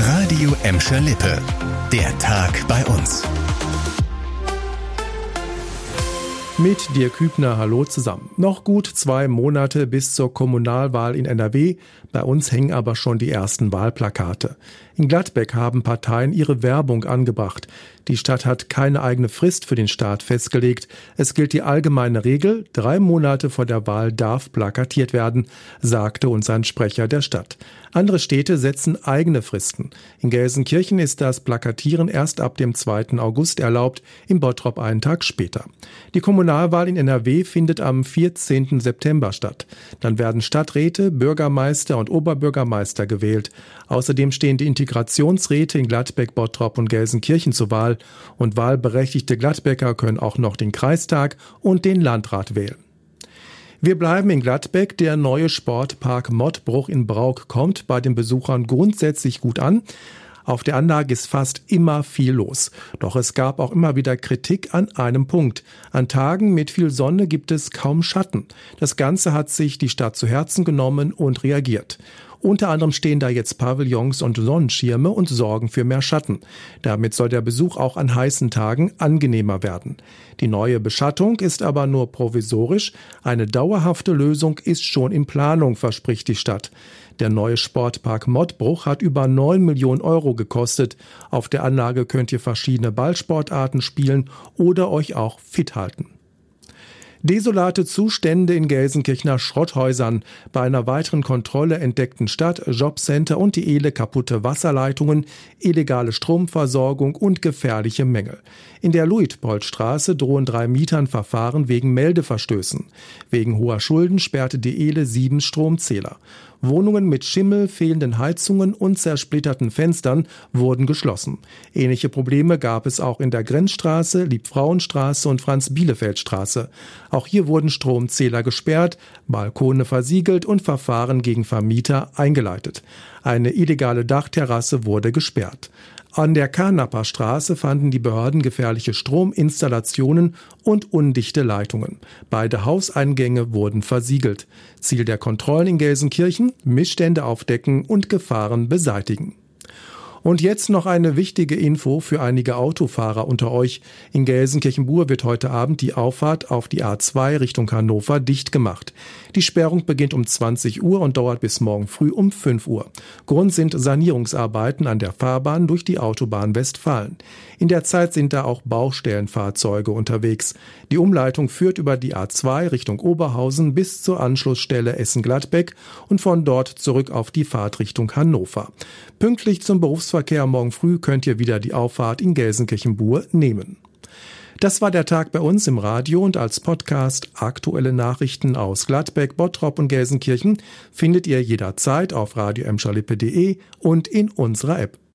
Radio Emscher Lippe. Der Tag bei uns. Mit Dirk Hübner, hallo zusammen. Noch gut 2 Monate bis zur Kommunalwahl in NRW. Bei uns hängen aber schon die ersten Wahlplakate. In Gladbeck haben Parteien ihre Werbung angebracht. Die Stadt hat keine eigene Frist für den Start festgelegt. Es gilt die allgemeine Regel, 3 Monate vor der Wahl darf plakatiert werden, sagte uns ein Sprecher der Stadt. Andere Städte setzen eigene Fristen. In Gelsenkirchen ist das Plakatieren erst ab dem 2. August erlaubt, in Bottrop einen Tag später. Die Kommunalwahl in NRW findet am 14. September statt. Dann werden Stadträte, Bürgermeister und Oberbürgermeister gewählt. Außerdem stehen die Integrationsräte in Gladbeck, Bottrop und Gelsenkirchen zur Wahl. Und wahlberechtigte Gladbecker können auch noch den Kreistag und den Landrat wählen. Wir bleiben in Gladbeck. Der neue Sportpark Mottbruch in Brauk kommt bei den Besuchern grundsätzlich gut an. Auf der Anlage ist fast immer viel los. Doch es gab auch immer wieder Kritik an einem Punkt. An Tagen mit viel Sonne gibt es kaum Schatten. Das Ganze hat sich die Stadt zu Herzen genommen und reagiert. Unter anderem stehen da jetzt Pavillons und Sonnenschirme und sorgen für mehr Schatten. Damit soll der Besuch auch an heißen Tagen angenehmer werden. Die neue Beschattung ist aber nur provisorisch. Eine dauerhafte Lösung ist schon in Planung, verspricht die Stadt. Der neue Sportpark Mottbruch hat über 9 Millionen Euro gekostet. Auf der Anlage könnt ihr verschiedene Ballsportarten spielen oder euch auch fit halten. Desolate Zustände in Gelsenkirchener Schrotthäusern. Bei einer weiteren Kontrolle entdeckten Stadt, Jobcenter und die ELE kaputte Wasserleitungen, illegale Stromversorgung und gefährliche Mängel. In der Luitpoldstraße drohen 3 Mietern Verfahren wegen Meldeverstößen. Wegen hoher Schulden sperrte die ELE 7 Stromzähler. Wohnungen mit Schimmel, fehlenden Heizungen und zersplitterten Fenstern wurden geschlossen. Ähnliche Probleme gab es auch in der Grenzstraße, Liebfrauenstraße und Franz-Bielefeld-Straße. Auch hier wurden Stromzähler gesperrt, Balkone versiegelt und Verfahren gegen Vermieter eingeleitet. Eine illegale Dachterrasse wurde gesperrt. An der Karnapper Straße fanden die Behörden gefährliche Strominstallationen und undichte Leitungen. Beide Hauseingänge wurden versiegelt. Ziel der Kontrollen in Gelsenkirchen: Missstände aufdecken und Gefahren beseitigen. Und jetzt noch eine wichtige Info für einige Autofahrer unter euch. In Gelsenkirchen-Bur wird heute Abend die Auffahrt auf die A2 Richtung Hannover dicht gemacht. Die Sperrung beginnt um 20 Uhr und dauert bis morgen früh um 5 Uhr. Grund sind Sanierungsarbeiten an der Fahrbahn durch die Autobahn Westfalen. In der Zeit sind da auch Baustellenfahrzeuge unterwegs. Die Umleitung führt über die A2 Richtung Oberhausen bis zur Anschlussstelle Essen-Gladbeck und von dort zurück auf die Fahrt Richtung Hannover. Pünktlich zum Berufsverkehr morgen früh könnt ihr wieder die Auffahrt in Gelsenkirchen-Bur nehmen. Das war der Tag bei uns im Radio und als Podcast. Aktuelle Nachrichten aus Gladbeck, Bottrop und Gelsenkirchen findet ihr jederzeit auf radioemscherlippe.de und in unserer App.